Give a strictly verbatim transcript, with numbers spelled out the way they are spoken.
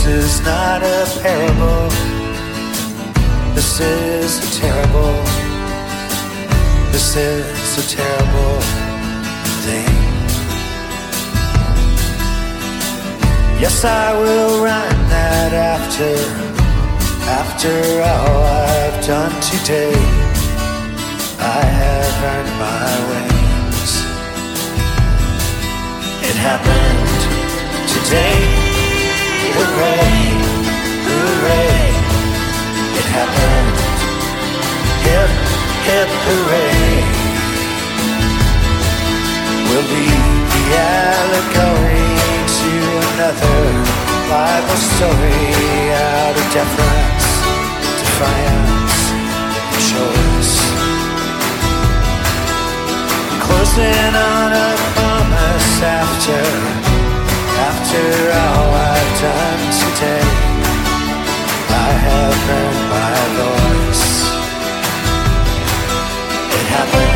is not a parable. This is a terrible, this is a terrible thing. Yes, I will rhyme that after, after all I've done today, I have earned my wings. It happened today, hooray, hooray. It happened, hip, hip, hooray. We'll leave the allegory to another Bible story, out of deference, defiance, and choice. Closing on a promise after, after all I've done today, I have earned my voice. It happened